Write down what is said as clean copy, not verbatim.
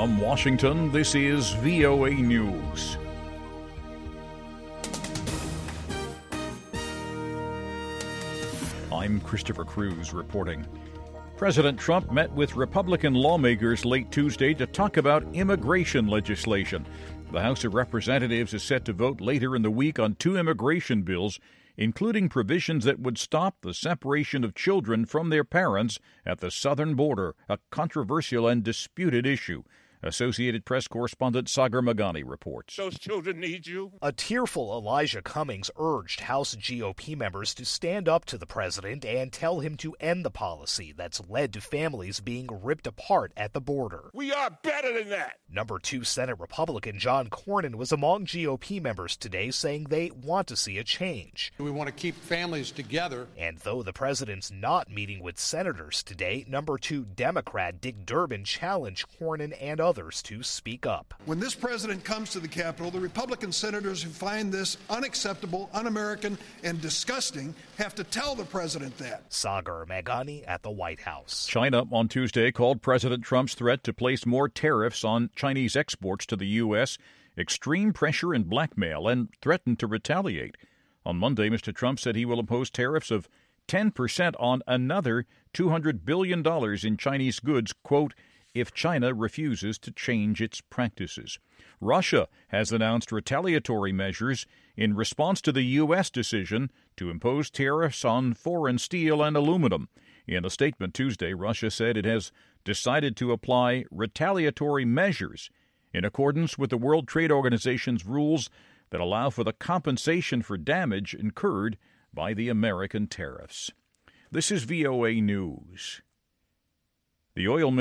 From Washington, this is VOA News. I'm Christopher Cruz reporting. President Trump met with Republican lawmakers late Tuesday to talk about immigration legislation. The House of Representatives is set to vote later in the week on two immigration bills, including provisions that would stop the separation of children from their parents at the southern border, a controversial and disputed issue. Associated Press correspondent Sagar Meghani reports. Those children need you. A tearful Elijah Cummings urged House GOP members to stand up to the president and tell him to end the policy that's led to families being ripped apart at the border. We are better than that. Number 2 Senate Republican John Cornyn was among GOP members today, saying they want to see a change. We want to keep families together. And though the president's not meeting with senators today, Number 2 Democrat Dick Durbin challenged Cornyn and others to speak up. When this president comes to the Capitol, the Republican senators who find this unacceptable, un-American, and disgusting have to tell the president that. Sagar Meghani at the White House. China on Tuesday called President Trump's threat to place more tariffs on Chinese exports to the U.S. extreme pressure and blackmail and threatened to retaliate. On Monday, Mr. Trump said he will impose tariffs of 10% on another $200 billion in Chinese goods, quote, if China refuses to change its practices. Russia has announced retaliatory measures in response to the U.S. decision to impose tariffs on foreign steel and aluminum. In a statement Tuesday, Russia said it has decided to apply retaliatory measures in accordance with the World Trade Organization's rules that allow for the compensation for damage incurred by the American tariffs. This is VOA News. The oil